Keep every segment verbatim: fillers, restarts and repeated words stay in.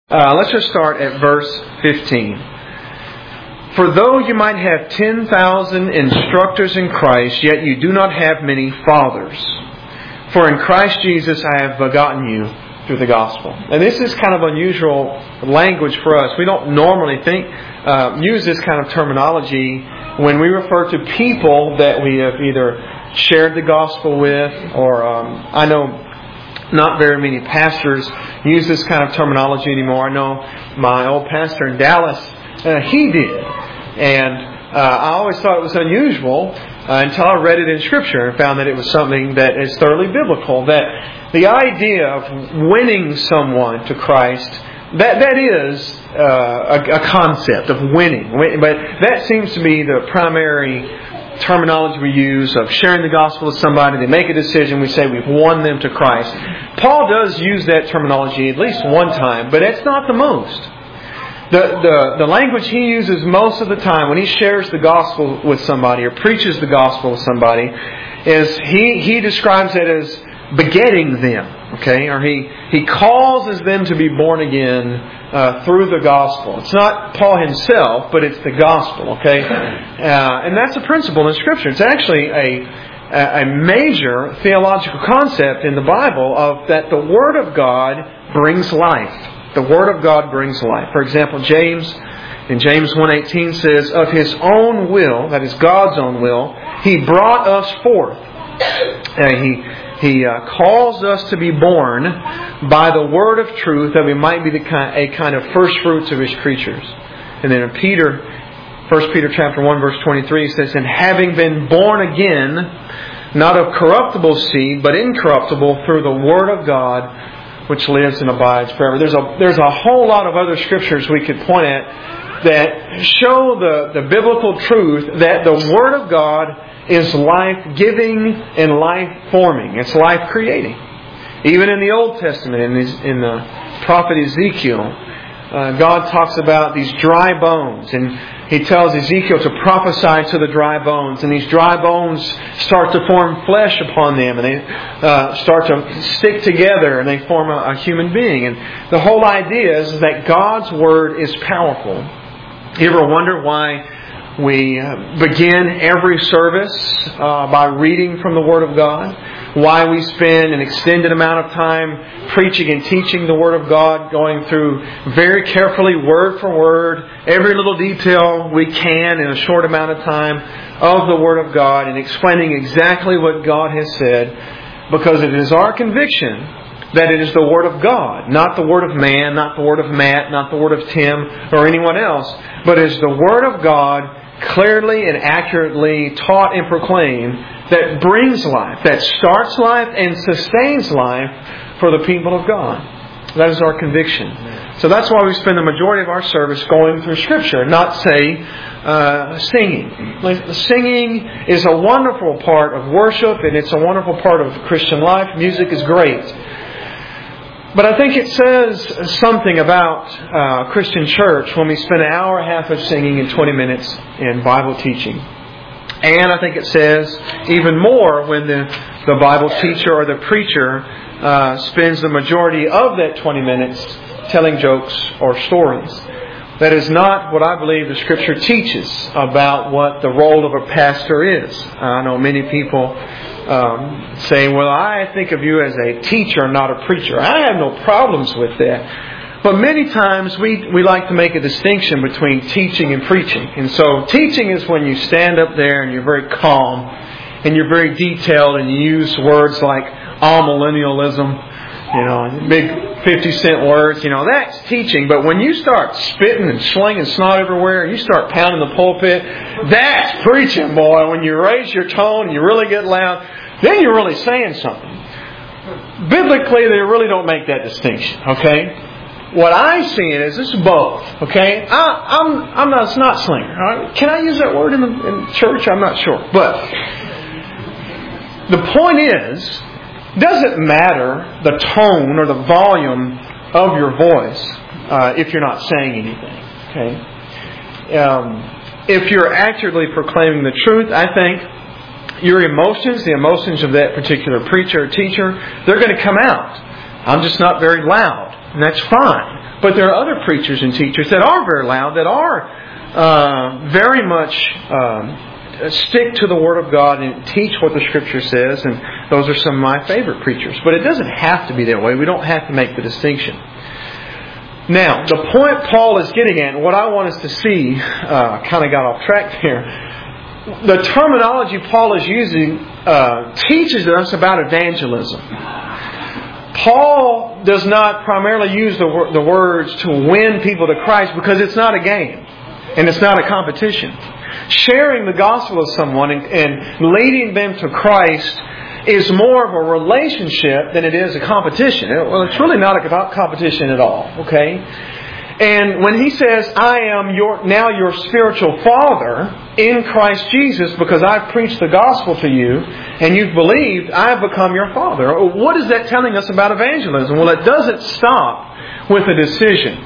Uh, let's just start at verse fifteen. For though you might have ten thousand instructors in Christ, yet you do not have many fathers. For in Christ Jesus I have begotten you through the gospel. And this is kind of unusual language for us. We don't normally think uh, use this kind of terminology when we refer to people that we have either shared the gospel with, or um, I know not very many pastors use this kind of terminology anymore. I know my old pastor in Dallas, uh, he did. And uh, I always thought it was unusual uh, until I read it in Scripture and found that it was something that is thoroughly biblical. That the idea of winning someone to Christ, that that is uh, a, a concept of winning. But that seems to be the primary terminology we use of sharing the gospel with somebody. They make a decision. We say we've won them to Christ. Paul does use that terminology at least one time, but it's not the most. The, the, the language he uses most of the time when he shares the gospel with somebody or preaches the gospel with somebody is he, he describes it as begetting them. Okay, or he, he causes them to be born again uh, through the gospel. It's not Paul himself, but it's the gospel. Okay, uh, and that's a principle in Scripture. It's actually a a major theological concept in the Bible of that the Word of God brings life. The Word of God brings life. For example, James in James one eighteen says, "Of His own will, that is God's own will, He brought us forth." And He He uh, calls us to be born by the word of truth, that we might be the kind, a kind of first fruits of His creatures. And then in Peter, First Peter chapter one, verse twenty-three says, "And having been born again, not of corruptible seed, but incorruptible, through the word of God, which lives and abides forever." There's a there's a whole lot of other scriptures we could point at that show the, the biblical truth that the word of God is life-giving and life-forming. It's life-creating. Even in the Old Testament, in, these, in the prophet Ezekiel, uh, God talks about these dry bones. And He tells Ezekiel to prophesy to the dry bones. And these dry bones start to form flesh upon them. And they uh, start to stick together. And they form a, a human being. And the whole idea is that God's Word is powerful. You ever wonder why we begin every service uh, by reading from the Word of God? Why we spend an extended amount of time preaching and teaching the Word of God, going through very carefully, word for word, every little detail we can in a short amount of time of the Word of God, and explaining exactly what God has said, because it is our conviction that it is the Word of God, not the Word of man, not the Word of Matt, not the Word of Tim or anyone else, but it is the Word of God clearly and accurately taught and proclaimed that brings life, that starts life and sustains life for the people of God. That is our conviction. So that's why we spend the majority of our service going through Scripture, not, say, uh, singing. Singing is a wonderful part of worship, and it's a wonderful part of Christian life. Music is great. But I think it says something about uh, Christian church when we spend an hour and a half of singing and twenty minutes in Bible teaching. And I think it says even more when the, the Bible teacher or the preacher uh, spends the majority of that twenty minutes telling jokes or stories. That is not what I believe the Scripture teaches about what the role of a pastor is. I know many people um, saying, "Well, I think of you as a teacher, not a preacher." I have no problems with that. But many times we, we like to make a distinction between teaching and preaching. And so teaching is when you stand up there and you're very calm and you're very detailed and you use words like amillennialism, you know, big fifty cent words, you know, that's teaching. But when you start spitting and slinging snot everywhere and you start pounding the pulpit, that's preaching, boy. When you raise your tone and you really get loud, then you're really saying something. Biblically, they really don't make that distinction, okay? What I see it is it's both, okay? I, I'm I'm not a snot slinger. All right? Can I use that word in the in church? I'm not sure. But the point is, doesn't matter the tone or the volume of your voice uh, if you're not saying anything. Okay, um, if you're accurately proclaiming the truth, I think your emotions, the emotions of that particular preacher or teacher, they're going to come out. I'm just not very loud. And that's fine. But there are other preachers and teachers that are very loud, that are uh, very much um, stick to the Word of God and teach what the Scripture says. And those are some of my favorite preachers. But it doesn't have to be that way. We don't have to make the distinction. Now, the point Paul is getting at, and what I want us to see, uh, kind of got off track there. The terminology Paul is using uh, teaches us about evangelism. Paul does not primarily use the, the words to win people to Christ because it's not a game and it's not a competition. Sharing the gospel with someone and, and leading them to Christ is more of a relationship than it is a competition. Well, it's really not about competition at all. Okay? And when he says, I am your now your spiritual father in Christ Jesus because I've preached the gospel to you and you've believed, I've become your father. What is that telling us about evangelism? Well, it doesn't stop with a decision.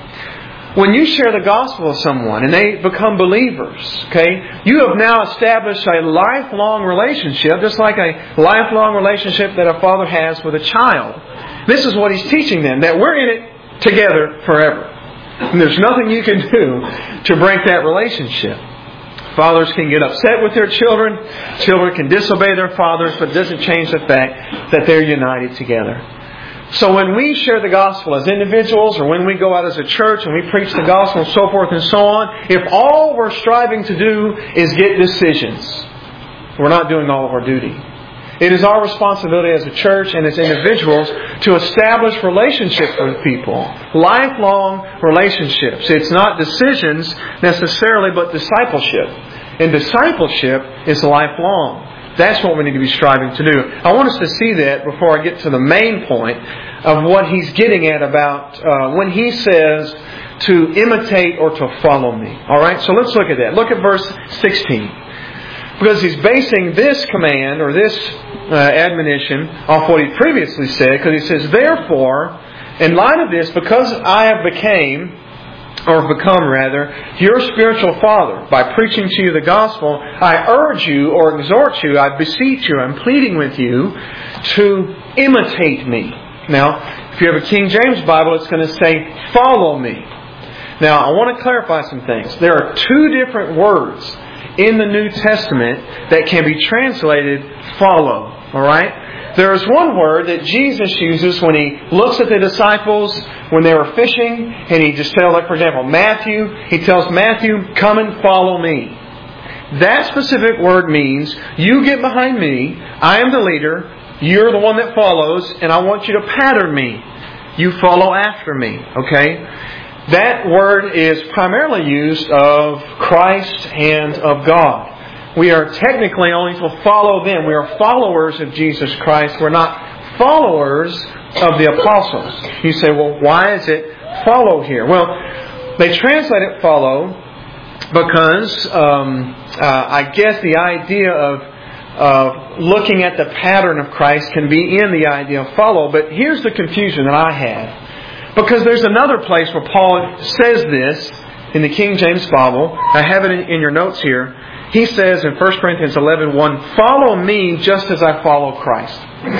When you share the gospel with someone and they become believers, okay, you have now established a lifelong relationship, just like a lifelong relationship that a father has with a child. This is what he's teaching them, that we're in it together forever. And there's nothing you can do to break that relationship. Fathers can get upset with their children. Children can disobey their fathers, but it doesn't change the fact that they're united together. So when we share the gospel as individuals, or when we go out as a church and we preach the gospel and so forth and so on, if all we're striving to do is get decisions, we're not doing all of our duty. It is our responsibility as a church and as individuals to establish relationships with people. Lifelong relationships. It's not decisions necessarily, but discipleship. And discipleship is lifelong. That's what we need to be striving to do. I want us to see that before I get to the main point of what he's getting at about uh, when he says to imitate or to follow me. Alright, so let's look at that. Look at verse sixteen. Because he's basing this command or this uh, admonition off what he previously said. Because he says, therefore, in light of this, because I have became, or become rather, your spiritual father, by preaching to you the gospel, I urge you or exhort you, I beseech you, I'm pleading with you to imitate me. Now, if you have a King James Bible, it's going to say, follow me. Now, I want to clarify some things. There are two different words in the New Testament that can be translated follow. Alright? There is one word that Jesus uses when He looks at the disciples when they were fishing, and He just tells, like for example, Matthew, He tells Matthew, come and follow me. That specific word means, you get behind me, I am the leader, you're the one that follows, and I want you to pattern me. You follow after me. Okay? That word is primarily used of Christ and of God. We are technically only to follow them. We are followers of Jesus Christ. We're not followers of the apostles. You say, well, why is it follow here? Well, they translate it follow because um, uh, I guess the idea of uh, looking at the pattern of Christ can be in the idea of follow. But here's the confusion that I had. Because there's another place where Paul says this in the King James Bible. I have it in your notes here. He says in First Corinthians eleven one, follow me just as I follow Christ.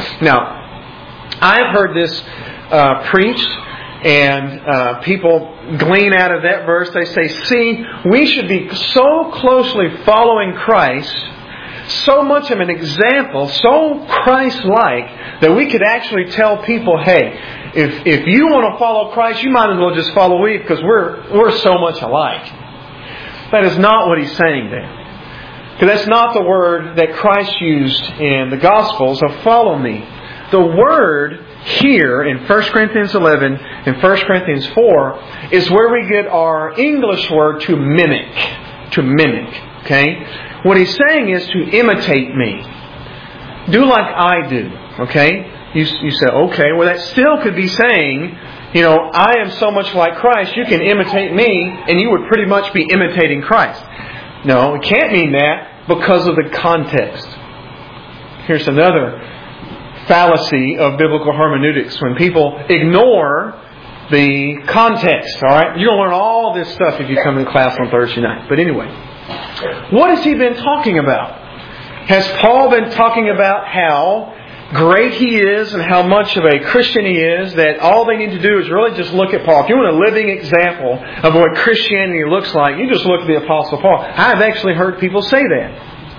Now, I have heard this uh, preached, and uh, people glean out of that verse. They say, see, we should be so closely following Christ, so much of an example, so Christ-like, that we could actually tell people, hey, if if you want to follow Christ, you might as well just follow me because we're we're so much alike. That is not what he's saying there. Because that's not the word that Christ used in the Gospels of follow me. The word here in First Corinthians eleven and First Corinthians four is where we get our English word to mimic. To mimic. Okay? What he's saying is to imitate me. Do like I do. Okay? You, you say, okay, well that still could be saying, you know, I am so much like Christ, you can imitate me, and you would pretty much be imitating Christ. No, it can't mean that because of the context. Here's another fallacy of biblical hermeneutics. When people ignore the context, alright? You're going to learn all this stuff if you come to class on Thursday night. But anyway, what has he been talking about? Has Paul been talking about how great he is and how much of a Christian he is, that all they need to do is really just look at Paul. If you want a living example of what Christianity looks like, you just look at the Apostle Paul. I've actually heard people say that.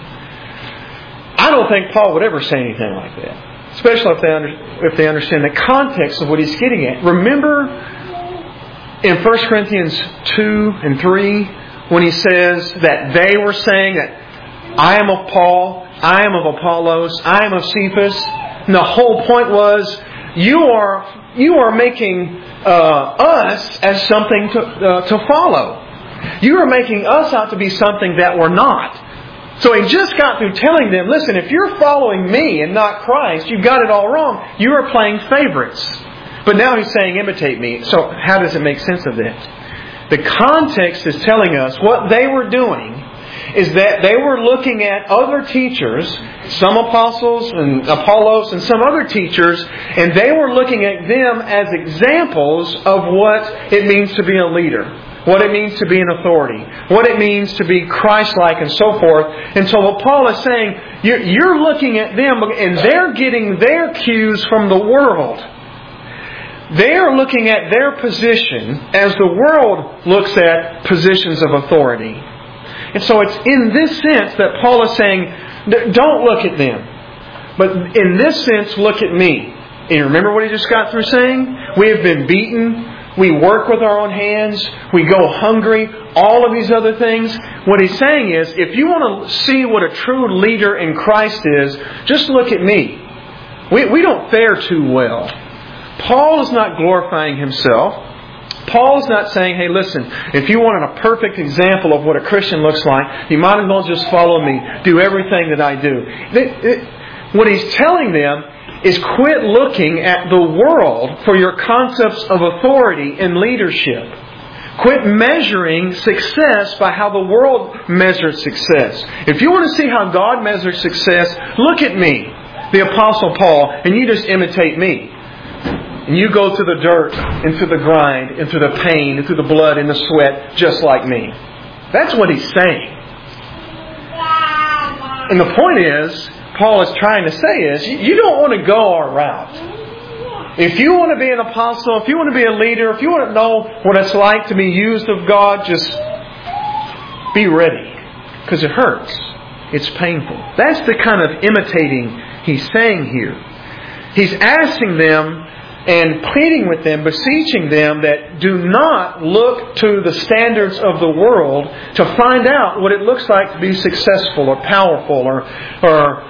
I don't think Paul would ever say anything like that, especially if they, under, if they understand the context of what he's getting at. Remember in First Corinthians two and three when he says that they were saying that I am of Paul, I am of Apollos, I am of Cephas. And the whole point was, you are you are making uh, us as something to uh, to follow. You are making us out to be something that we're not. So he just got through telling them, listen, if you're following me and not Christ, you've got it all wrong. You are playing favorites. But now he's saying, imitate me. So how does it make sense of that? The context is telling us what they were doing is that they were looking at other teachers, some apostles and Apollos and some other teachers, and they were looking at them as examples of what it means to be a leader, what it means to be an authority, what it means to be Christ-like and so forth. And so what Paul is saying, you're, you're looking at them and they're getting their cues from the world. They're looking at their position as the world looks at positions of authority. And so it's in this sense that Paul is saying, don't look at them. But in this sense, look at me. And you remember what he just got through saying? We have been beaten. We work with our own hands. We go hungry. All of these other things. What he's saying is, if you want to see what a true leader in Christ is, just look at me. We, we don't fare too well. Paul is not glorifying himself. Paul is not saying, hey, listen, if you want a perfect example of what a Christian looks like, you might as well just follow me. Do everything that I do. It, it, what he's telling them is quit looking at the world for your concepts of authority and leadership. Quit measuring success by how the world measures success. If you want to see how God measures success, look at me, the Apostle Paul, and you just imitate me. And you go through the dirt, and through the grind, and through the pain, and through the blood, and the sweat, just like me. That's what he's saying. And the point is, Paul is trying to say is, you don't want to go our route. If you want to be an apostle, if you want to be a leader, if you want to know what it's like to be used of God, just be ready. Because it hurts. It's painful. That's the kind of imitating he's saying here. He's asking them and pleading with them, beseeching them that do not look to the standards of the world to find out what it looks like to be successful or powerful or, or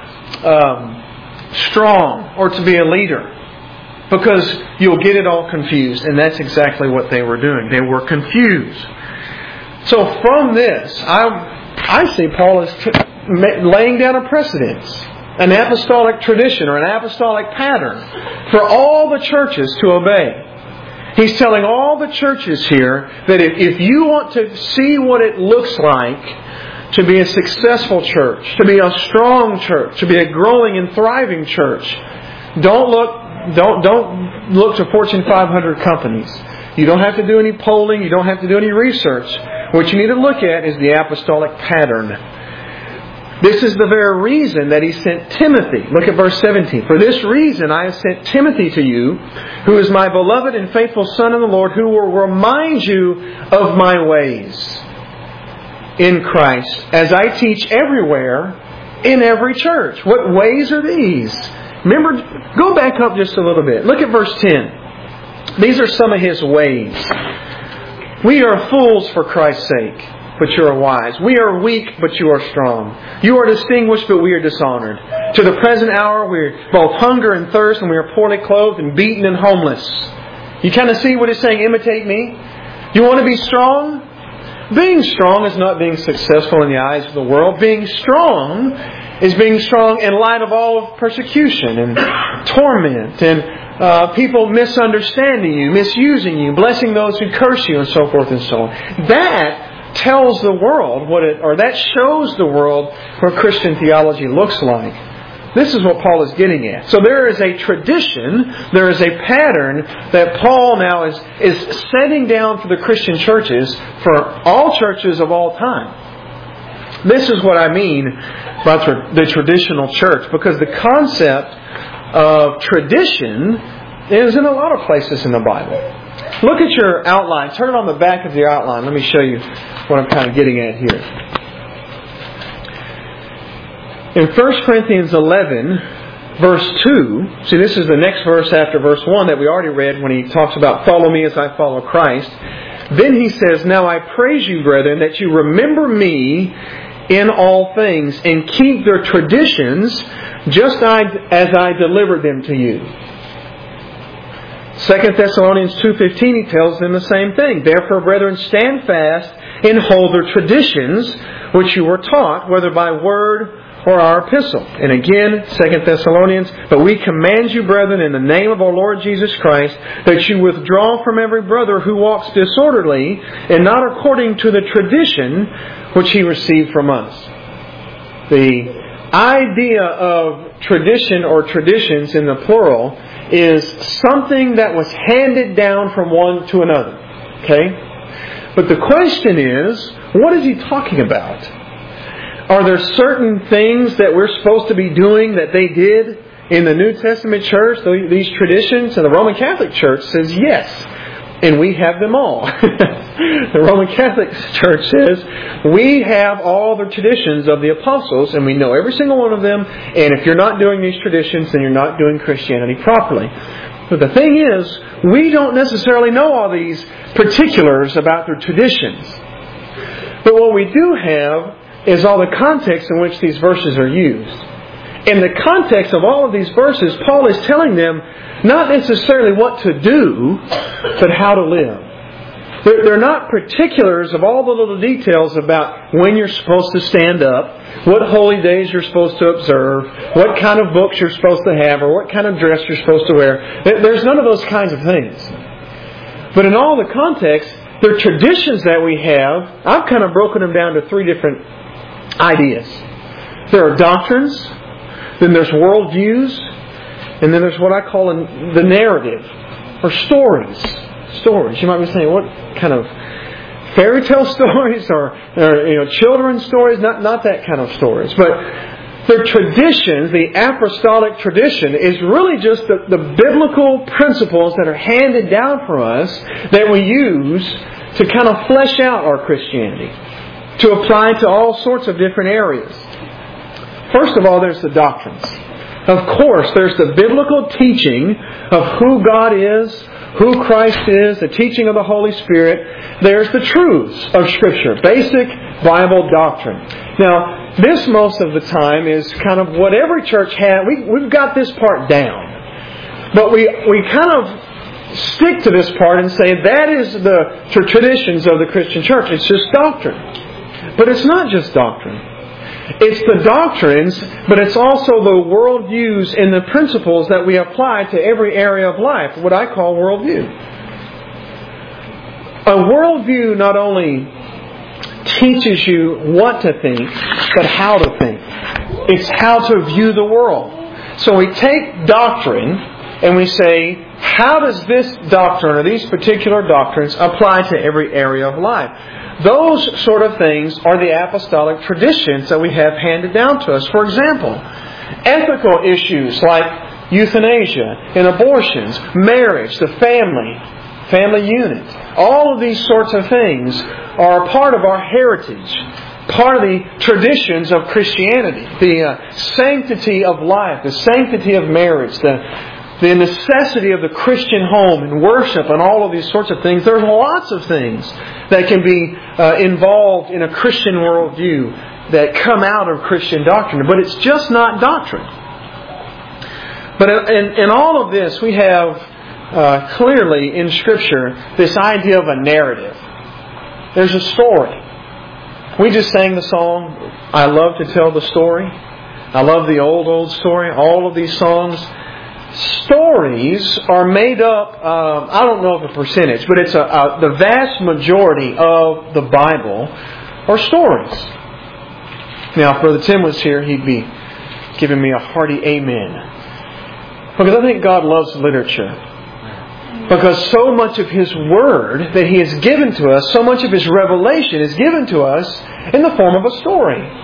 um, strong or to be a leader. Because you'll get it all confused. And that's exactly what they were doing. They were confused. So from this, I, I see Paul is t- laying down a precedence. An apostolic tradition or an apostolic pattern for all the churches to obey. He's telling all the churches here that if, if you want to see what it looks like to be a successful church, to be a strong church, to be a growing and thriving church, don't look, don't, don't look to Fortune five hundred companies. You don't have to do any polling. You don't have to do any research. What you need to look at is the apostolic pattern. This is the very reason that he sent Timothy. Look at verse seventeen. For this reason I have sent Timothy to you, who is my beloved and faithful son in the Lord, who will remind you of my ways in Christ, as I teach everywhere in every church. What ways are these? Remember, go back up just a little bit. Look at verse ten. These are some of his ways. We are fools for Christ's sake, but you are wise. We are weak, but you are strong. You are distinguished, but we are dishonored. To the present hour, we both hunger and thirst, and we are poorly clothed and beaten and homeless. You kind of see what he's saying? Imitate me. You want to be strong? Being strong is not being successful in the eyes of the world. Being strong is being strong in light of all of persecution and torment and uh, people misunderstanding you, misusing you, blessing those who curse you, and so forth and so on. That tells the world what it, or that shows the world what Christian theology looks like. This is what Paul is getting at. So there is a tradition, there is a pattern that Paul now is, is setting down for the Christian churches, for all churches of all time. This is what I mean by tra- the traditional church, because the concept of tradition is in a lot of places in the Bible. Look at your outline. Turn it on the back of your outline. Let me show you what I'm kind of getting at here. In First Corinthians eleven, verse two, see this is the next verse after verse one that we already read when he talks about follow me as I follow Christ. Then he says, now I praise you, brethren, that you remember me in all things and keep their traditions just as I delivered them to you. Second Thessalonians two fifteen, he tells them the same thing. Therefore, brethren, stand fast and hold their traditions which you were taught, whether by word or our epistle. And again, Second Thessalonians, but we command you, brethren, in the name of our Lord Jesus Christ, that you withdraw from every brother who walks disorderly and not according to the tradition which he received from us. The idea of tradition or traditions in the plural is something that was handed down from one to another. Okay? But the question is, what is he talking about? Are there certain things that we're supposed to be doing that they did in the New Testament church, these traditions? And the Roman Catholic Church says yes. And we have them all. The Roman Catholic Church says we have all the traditions of the apostles and we know every single one of them. And if you're not doing these traditions, then you're not doing Christianity properly. But the thing is, we don't necessarily know all these particulars about their traditions. But what we do have is all the context in which these verses are used. In the context of all of these verses, Paul is telling them not necessarily what to do, but how to live. They're, they're not particulars of all the little details about when you're supposed to stand up, what holy days you're supposed to observe, what kind of books you're supposed to have, or what kind of dress you're supposed to wear. There's none of those kinds of things. But in all the context, the traditions that we have, I've kind of broken them down to three different ideas. There are doctrines, then there's worldviews, and then there's what I call the narrative, or stories. Stories. You might be saying, what kind of fairy tale stories, or, or you know, children's stories? Not not that kind of stories, but the traditions, the apostolic tradition, is really just the, the biblical principles that are handed down for us that we use to kind of flesh out our Christianity, to apply to all sorts of different areas. First of all, there's the doctrines. Of course, there's the biblical teaching of who God is, who Christ is, the teaching of the Holy Spirit. There's the truths of Scripture, basic Bible doctrine. Now, this most of the time is kind of what every church has. We, we've got this part down. But we, we kind of stick to this part and say that is the traditions of the Christian church. It's just doctrine. But it's not just doctrine. It's the doctrines, but it's also the worldviews and the principles that we apply to every area of life, what I call worldview. A worldview not only teaches you what to think, but how to think. It's how to view the world. So we take doctrine and we say, how does this doctrine or these particular doctrines apply to every area of life? Those sort of things are the apostolic traditions that we have handed down to us. For example, ethical issues like euthanasia and abortions, marriage, the family, family unit. All of these sorts of things are a part of our heritage, part of the traditions of Christianity. The uh, sanctity of life, the sanctity of marriage, the The necessity of the Christian home and worship and all of these sorts of things. There's lots of things that can be uh, involved in a Christian worldview that come out of Christian doctrine. But it's just not doctrine. But in, in all of this, we have uh, clearly in Scripture this idea of a narrative. There's a story. We just sang the song, I love to tell the story. I love the old, old story. All of these songs. Stories are made up, uh, I don't know the percentage, but it's a, a, the vast majority of the Bible are stories. Now, if Brother Tim was here, he'd be giving me a hearty amen. Because I think God loves literature. Because so much of His Word that He has given to us, so much of His revelation is given to us in the form of a story.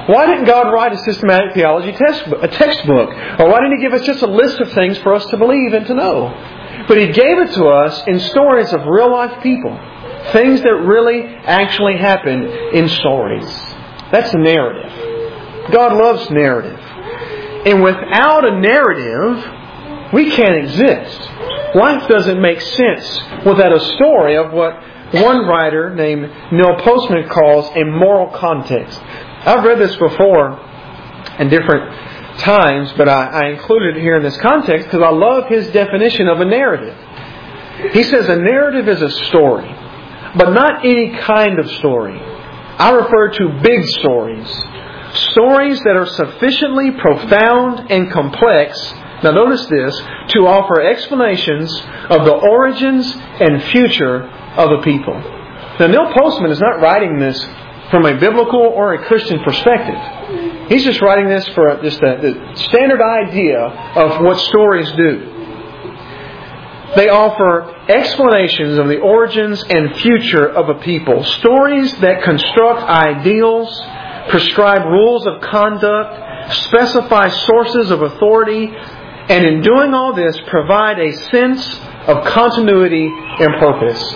Why didn't God write a systematic theology textbook, a textbook? Or why didn't He give us just a list of things for us to believe and to know? But He gave it to us in stories of real life people. Things that really actually happened in stories. That's a narrative. God loves narrative. And without a narrative, we can't exist. Life doesn't make sense without a story of what one writer named Neil Postman calls a moral context. I've read this before in different times, but I, I included it here in this context because I love his definition of a narrative. He says a narrative is a story, but not any kind of story. I refer to big stories. Stories that are sufficiently profound and complex, now notice this, to offer explanations of the origins and future of a people. Now Neil Postman is not writing this from a biblical or a Christian perspective. He's just writing this for just a, a standard idea of what stories do. They offer explanations of the origins and future of a people. Stories that construct ideals, prescribe rules of conduct, specify sources of authority, and in doing all this, provide a sense of continuity and purpose.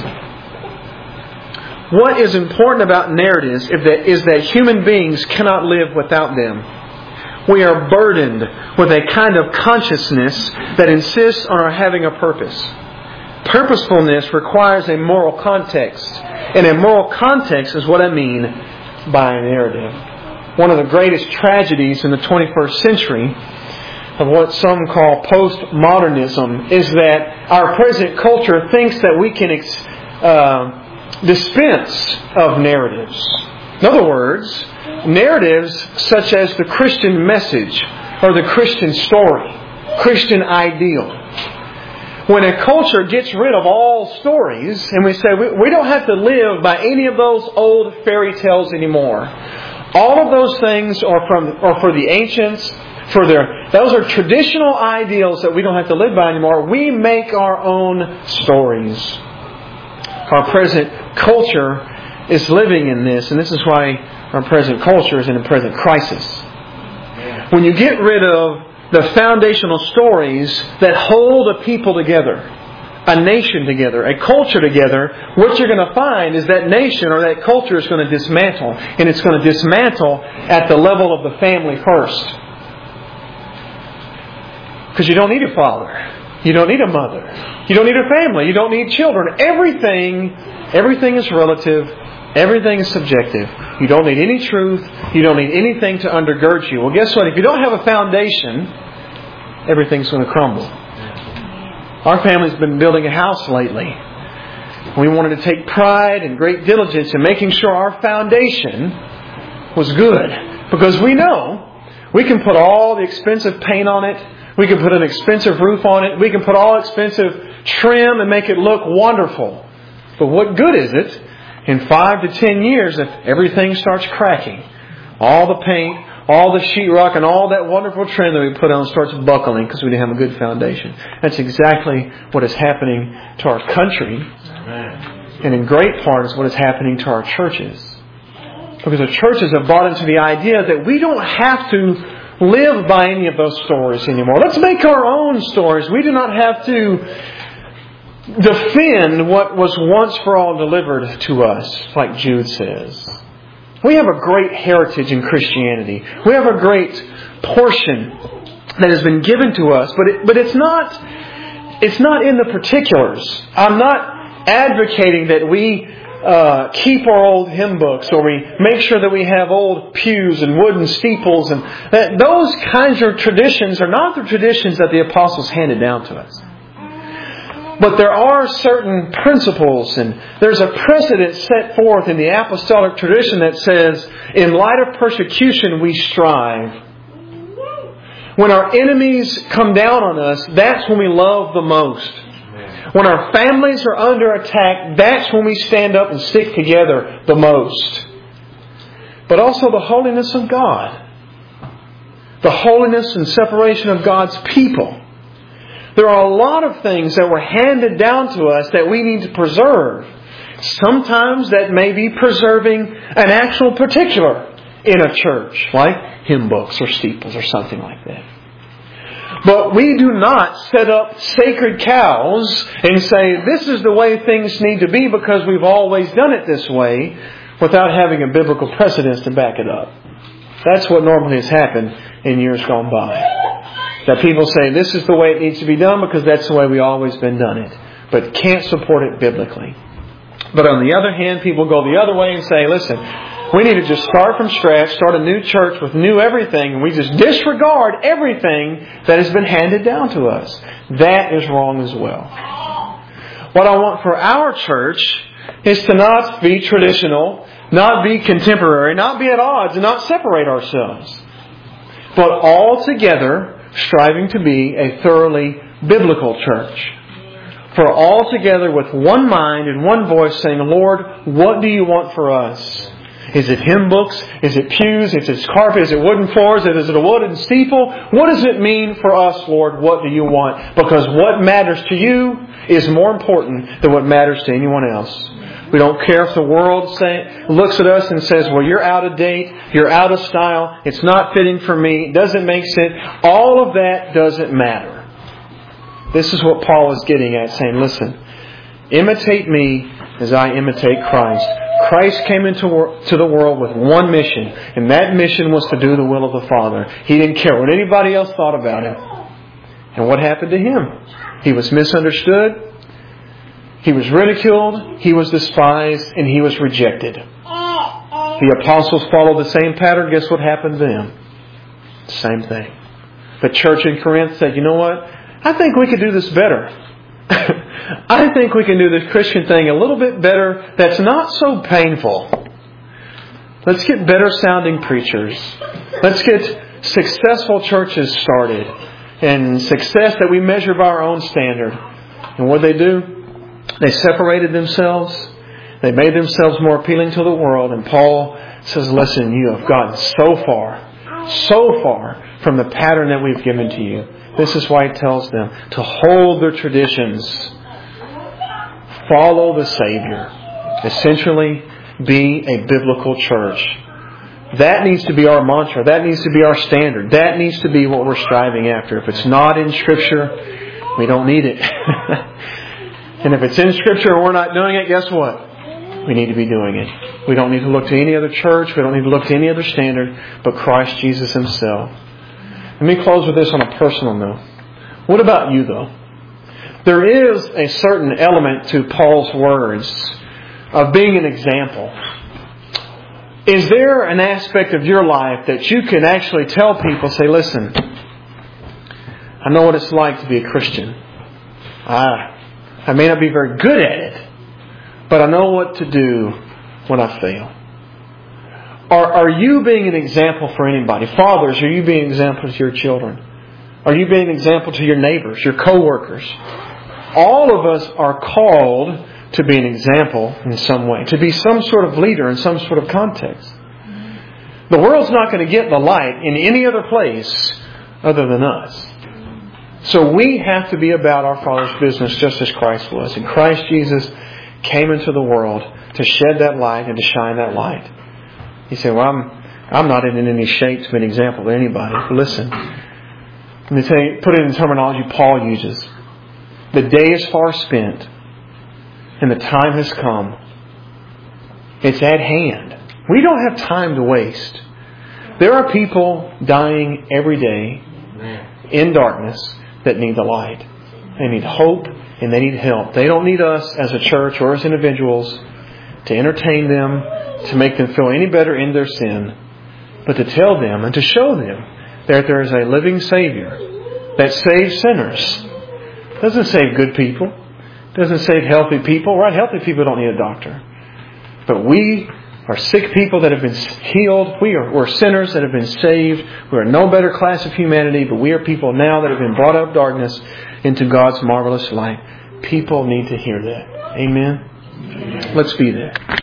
What is important about narratives is that, is that human beings cannot live without them. We are burdened with a kind of consciousness that insists on our having a purpose. Purposefulness requires a moral context. And a moral context is what I mean by a narrative. One of the greatest tragedies in the twenty-first century of what some call postmodernism is that our present culture thinks that we can ex- uh, dispense of narratives. In other words, narratives such as the Christian message or the Christian story, Christian ideal. When a culture gets rid of all stories and we say we, we don't have to live by any of those old fairy tales anymore. All of those things are from are for the ancients, for their those are traditional ideals that we don't have to live by anymore. We make our own stories. Our present culture is living in this, and this is why our present culture is in a present crisis. When you get rid of the foundational stories that hold a people together, a nation together, a culture together, what you're going to find is that nation or that culture is going to dismantle. And it's going to dismantle at the level of the family first. Because you don't need a father. You don't need a mother. You don't need a family. You don't need children. Everything, everything is relative. Everything is subjective. You don't need any truth. You don't need anything to undergird you. Well, guess what? If you don't have a foundation, everything's going to crumble. Our family's been building a house lately. We wanted to take pride and great diligence in making sure our foundation was good. Because we know we can put all the expensive paint on it. We can put an expensive roof on it. We can put all expensive trim and make it look wonderful. But what good is it in five to ten years if everything starts cracking? All the paint, all the sheetrock, and all that wonderful trim that we put on starts buckling because we didn't have a good foundation. That's exactly what is happening to our country. And in great part is what is happening to our churches. Because the churches have bought into the idea that we don't have to live by any of those stories anymore. Let's make our own stories. We do not have to defend what was once for all delivered to us, like Jude says. We have a great heritage in Christianity. We have a great portion that has been given to us, but it, but it's not it's not in the particulars. I'm not advocating that we Uh, keep our old hymn books, or we make sure that we have old pews and wooden steeples, and that those kinds of traditions are not the traditions that the apostles handed down to us. But there are certain principles, and there's a precedent set forth in the apostolic tradition that says, in light of persecution, we strive. When our enemies come down on us, that's when we love the most. When our families are under attack, that's when we stand up and stick together the most. But also the holiness of God. The holiness and separation of God's people. There are a lot of things that were handed down to us that we need to preserve. Sometimes that may be preserving an actual particular. in a church, like hymn books or steeples or something like that. But we do not set up sacred cows and say, this is the way things need to be because we've always done it this way, without having a biblical precedence to back it up. That's what normally has happened in years gone by. That people say, this is the way it needs to be done because that's the way we've always been done it. But can't support it biblically. But on the other hand, people go the other way and say, listen, we need to just start from scratch, start a new church with new everything, and we just disregard everything that has been handed down to us. That is wrong as well. What I want for our church is to not be traditional, not be contemporary, not be at odds, and not separate ourselves. But all together striving to be a thoroughly biblical church. For all together with one mind and one voice saying, Lord, what do you want for us? Is it hymn books? Is it pews? Is it carpet? Is it wooden floors? Is it a wooden steeple? What does it mean for us, Lord? What do you want? Because what matters to you is more important than what matters to anyone else. We don't care if the world say, looks at us and says, well, you're out of date. You're out of style. It's not fitting for me. It doesn't make sense. All of that doesn't matter. This is what Paul is getting at, saying, listen, imitate me as I imitate Christ. Christ came into to the world with one mission, and that mission was to do the will of the Father. He didn't care what anybody else thought about Him. And what happened to Him? He was misunderstood. He was ridiculed. He was despised, and He was rejected. The apostles followed the same pattern. Guess what happened to them? Same thing. The church in Corinth said, you know what? I think we could do this better. I think we can do this Christian thing a little bit better that's not so painful. Let's get better sounding preachers. Let's get successful churches started. And success that we measure by our own standard. And what did they do? They separated themselves. They made themselves more appealing to the world. And Paul says, listen, you have gotten so far, so far from the pattern that we've given to you. This is why he tells them to hold their traditions. Follow the Savior. Essentially, be a biblical church. That needs to be our mantra. That needs to be our standard. That needs to be what we're striving after. If it's not in Scripture, we don't need it. And if it's in Scripture and we're not doing it, guess what? We need to be doing it. We don't need to look to any other church. We don't need to look to any other standard but Christ Jesus Himself. Let me close with this on a personal note. What about you, though? There is a certain element to Paul's words of being an example. Is there an aspect of your life that you can actually tell people, say, listen, I know what it's like to be a Christian. I, I may not be very good at it, but I know what to do when I fail. Are, are you being an example for anybody? Fathers, are you being an example to your children? Are you being an example to your neighbors, your co-workers? All of us are called to be an example in some way, to be some sort of leader in some sort of context. The world's not going to get the light in any other place other than us. So we have to be about our Father's business just as Christ was. And Christ Jesus came into the world to shed that light and to shine that light. You say, well, I'm I'm not in any shape to be an example to anybody. But listen, let me tell you, put it in the terminology Paul uses. The day is far spent and the time has come. It's at hand. We don't have time to waste. There are people dying every day in darkness that need the light. They need hope and they need help. They don't need us as a church or as individuals to entertain them, to make them feel any better in their sin, but to tell them and to show them that there is a living Savior that saves sinners. Doesn't save good people. Doesn't save healthy people. Right? Healthy people don't need a doctor. But we are sick people that have been healed. We are we're sinners that have been saved. We are no better class of humanity, but we are people now that have been brought out of darkness into God's marvelous light. People need to hear that. Amen? Amen. Let's be there.